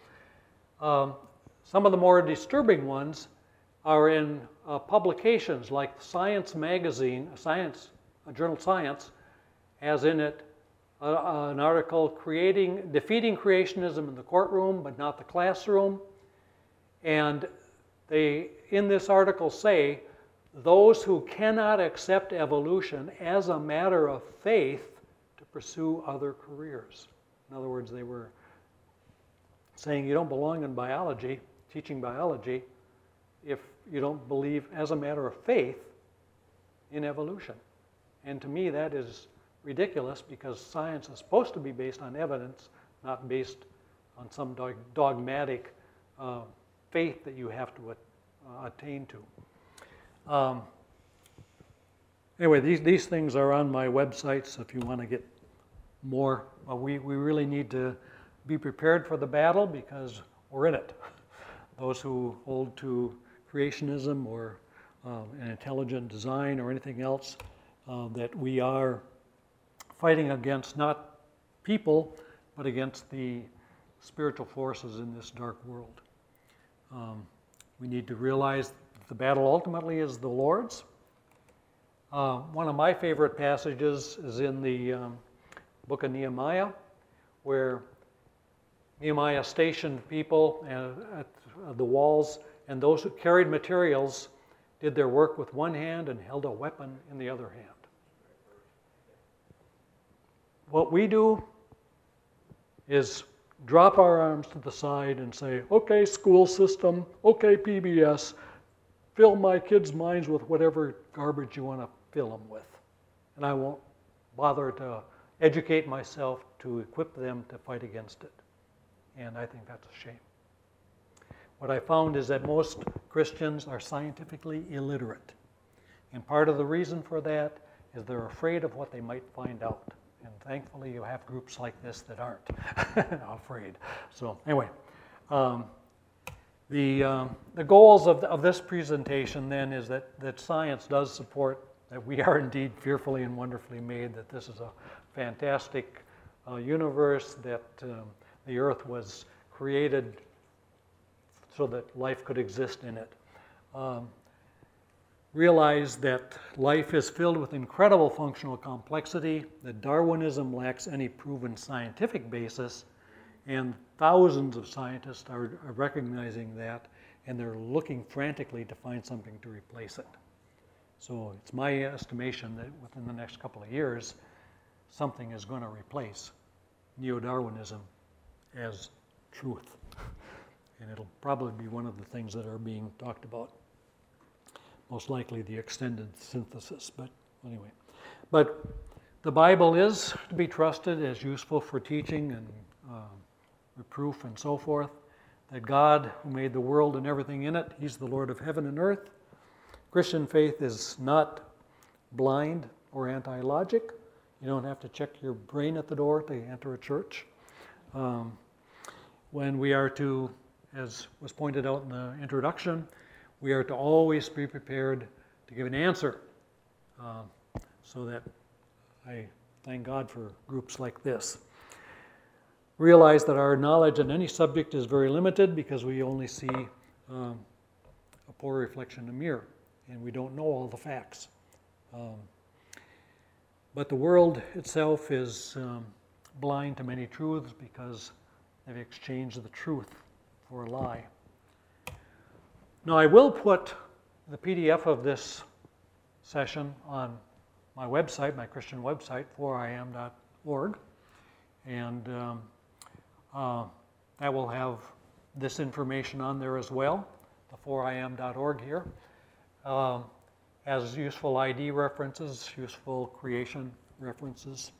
Some of the more disturbing ones are in publications like Science magazine, journal Science, has in it an article defeating creationism in the courtroom but not the classroom. And they, in this article, say those who cannot accept evolution as a matter of faith to pursue other careers. In other words, they were saying you don't belong in biology, teaching biology, if you don't believe as a matter of faith in evolution. And to me that is ridiculous, because science is supposed to be based on evidence, not based on some dogmatic faith that you have to attain to. Anyway, these things are on my website, so if you want to get more, we really need to be prepared for the battle, because we're in it. Those who hold to creationism or an intelligent design or anything else, that we are fighting against not people, but against the spiritual forces in this dark world. We need to realize that the battle ultimately is the Lord's. One of my favorite passages is in the book of Nehemiah, where Nehemiah stationed people at the walls, and those who carried materials did their work with one hand and held a weapon in the other hand. What we do is drop our arms to the side and say, okay, school system, okay, PBS, fill my kids' minds with whatever garbage you want to fill them with. And I won't bother to educate myself to equip them to fight against it. And I think that's a shame. What I found is that most Christians are scientifically illiterate. And part of the reason for that is they're afraid of what they might find out. And thankfully you have groups like this that aren't afraid. So anyway, the goals of this presentation then is that science does support that we are indeed fearfully and wonderfully made, that this is a fantastic universe, that the earth was created so that life could exist in it. Realize that life is filled with incredible functional complexity, that Darwinism lacks any proven scientific basis, and thousands of scientists are recognizing that, and they're looking frantically to find something to replace it. So it's my estimation that within the next couple of years, something is going to replace Neo-Darwinism as truth. And it'll probably be one of the things that are being talked about. Most likely the extended synthesis, but anyway. But the Bible is to be trusted as useful for teaching and reproof and so forth. That God, who made the world and everything in it, He's the Lord of heaven and earth. Christian faith is not blind or anti-logic. You don't have to check your brain at the door to enter a church. When we are to, as was pointed out in the introduction, we are to always be prepared to give an answer. So that I thank God for groups like this. Realize that our knowledge on any subject is very limited, because we only see a poor reflection in a mirror, and we don't know all the facts. But the world itself is blind to many truths, because they've exchanged the truth for a lie. Now, I will put the PDF of this session on my website, my Christian website, 4iam.org, and that will have this information on there as well, the 4iam.org here, as useful ID references, useful creation references,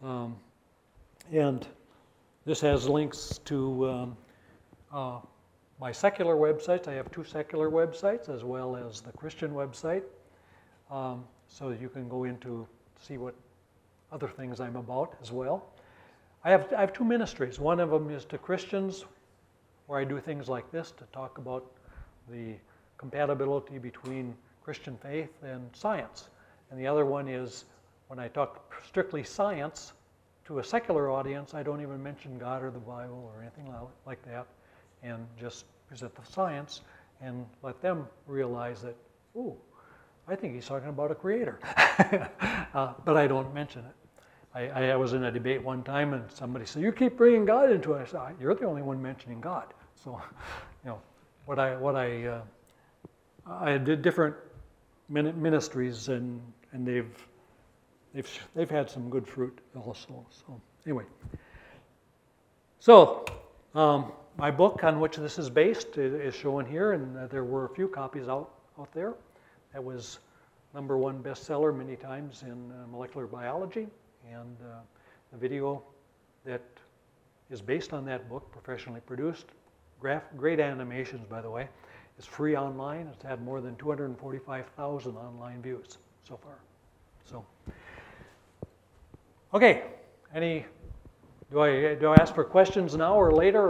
and this has links to my secular websites. I have 2 secular websites as well as the Christian website, so that you can go into see what other things I'm about as well. I have 2 ministries. One of them is to Christians, where I do things like this to talk about the compatibility between Christian faith and science. And the other one is when I talk strictly science to a secular audience, I don't even mention God or the Bible or anything like that, and just present the science and let them realize that, ooh, I think he's talking about a creator. But I don't mention it. I was in a debate one time and somebody said, you keep bringing God into it. I said, you're the only one mentioning God. So, I did different ministries and they've had some good fruit also. So anyway, my book on which this is based is shown here, and there were a few copies out there. That was #1 bestseller many times in molecular biology, and the video that is based on that book, professionally produced, great animations, by the way, is free online. It's had more than 245,000 online views so far. So, okay, do I ask for questions now or later?